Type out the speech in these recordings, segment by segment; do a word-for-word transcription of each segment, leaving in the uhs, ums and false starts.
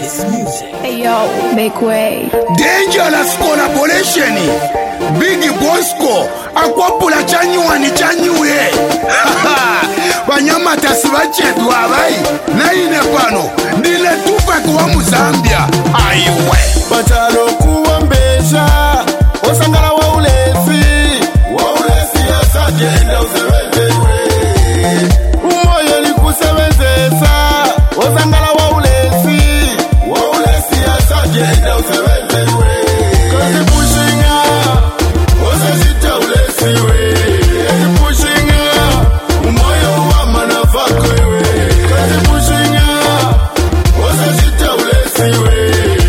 Hey yo, make way. Dangerous collaboration. Big Bosco, akwapula chanyuani chanyuye. Banyama tasibachetu abai. Na ine pano, nile Tupac wa Muzambia. Aiwe. Bachalo kuambesha, osangala wa ulezi. Wa ulezi ya sajenda usewenzewe. Umoyo ni kusewenzesa, osangala wa ulezi. Wa ulezi ya sajenda usewenzewe. Kazi pushinga, osasita ulezi we. Kazi pushinga, umoyo wa manafako we. Kazi pushinga, osasita ulezi we.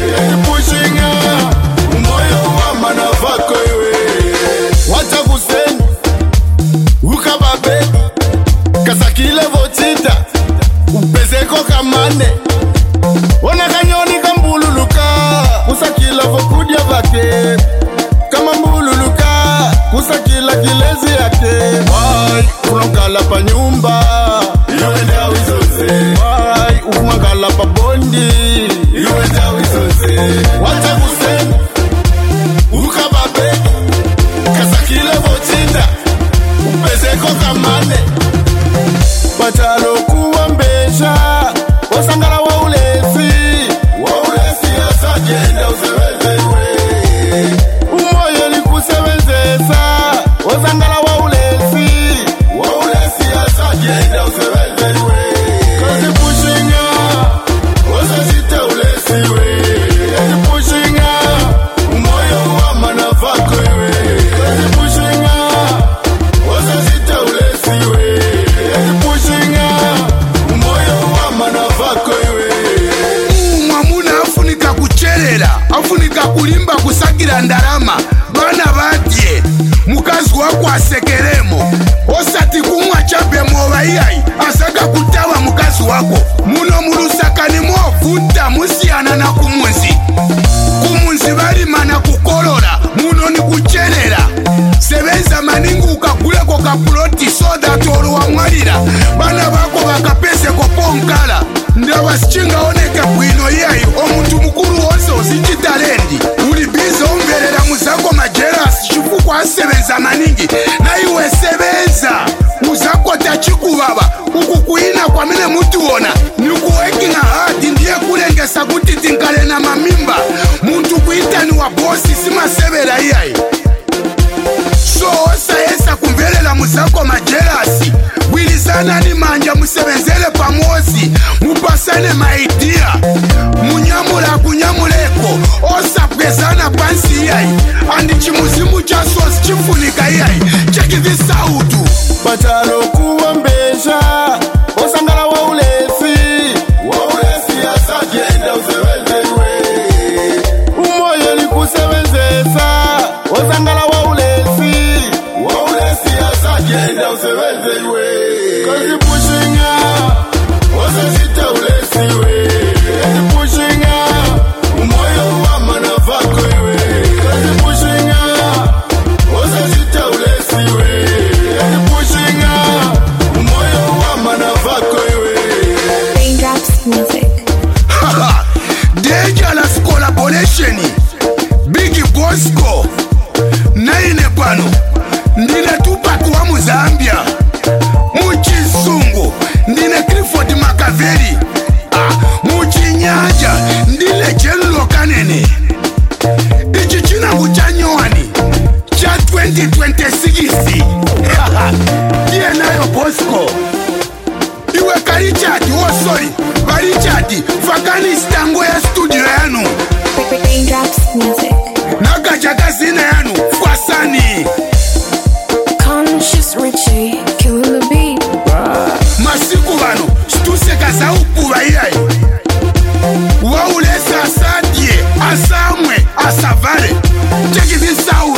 Kasakile votita upezeko kamane ona kanyoni kambululuka kusakila vokudia vake kama mbululuka kusakila kilezi yake wai unokala pa nyumba iwenda wizose wai umangala pa bondi iwenda wizose wacha kuseni ukababe kasakile votita upezeko kamane Bachalo kuambesha, osangala wa ulezi. Wa ulezi ya sajenda usewenzewe. Umoyo ni kusewenzesa, osangala wa ulezi. Wa ulezi ya sajenda usewenzewe. Kazi pushinga, osasita ulezi we. Kazi pushinga, umoyo wa manafako we. Kazi pushinga, osasita ulezi we. Afunika kucherera, afunika kulimba kusagira ndarama bana badye mukazi wako asekeremo osati kumwa chape mwoba iyai asaka kutawa mukazi wako muno murusakani mwofuta musiana na kumunzi kumunzi balimana kukolora muno ni kucherera sebenza maningu ukaguleko kapuloti soda toro wa mwalira bana bako bakapese koponkala ndabasichinga oneke bwino yayi omuntu mukuru wose usichitalendi uli bize omberera muzako majerasi chifuku asebenza maningi na iwe sebenza uzako tachikubaba ukukuina kwa mine mutuona niku working hard ndiye kulengesa kuti tinkale na mamimba muntu kuitani wa bosi simasebera yayi so osaesa kumvelela muzako majerasi bwilizana ni manja musebenzele pamosi mupasane maidia munyamula kunyamuleko osapwezana pansi yai andi chimuzimu cha sosi chifunika yai check this out. Bachalo kuambesha, osangala wa ulezi. Wa ulezi ya sajenda usewenzewe. Umoyo ni kusewenzesa, osangala wa ulezi. Wa ulezi ya sajenda usewenzewe. Kazi pushinga, osasita ulezi we. Kazi pushinga, umoyo wa manafako we. Kazi pushinga, osasita ulezi we. Kazi pushinga, umoyo wa manafako we. Raindrops music. Haha, Dangerous collaboration. Big Bosco. Naine pano. Ndine Tupac wa Muzambia. Muchizungu. Ndine Clifford Makaveli. Ah, muchinyanja. Ndine Jello Kanene. Ichi china muchanyowani. Cha twenty twenty-six. Haha, diye nayo Bosco. Iwe ka Richard, oh sorry, ba Richard, fakani stango ya studio yanu. Raindrops music. Nagaja kazina yanu, kwa sani. Conscious Richie, killing the beat. Masiku wano, stuse kaza upuwa iyai. Waulesa asadye, asamwe, asavare. Check this out.